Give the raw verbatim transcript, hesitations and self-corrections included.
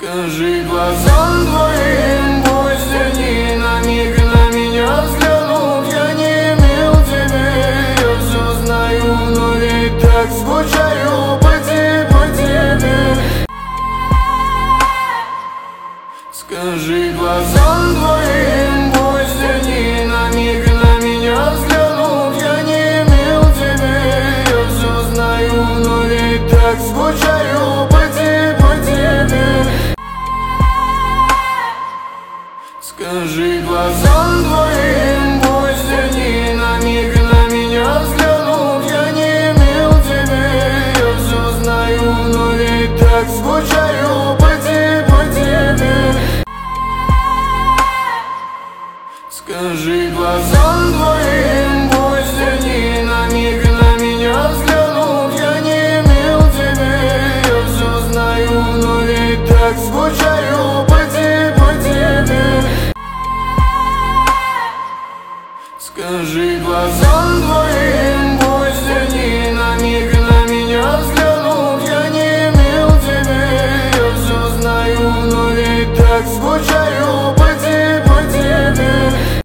Скажи глазам твоим, пусть они на миг на меня взглянут. Я не имел тебе, я все знаю, но ведь так скучаю по тебе, по тебе. Скажи глазам твоим, пусть они на миг на меня взглянут. Я не имел тебе, я все знаю, но ведь так скучаю по тебе, по тебе. Скажи глазам твоим, пусть они на миг на меня взглянут. Я не имел тебе, я все знаю, но ведь так скучаю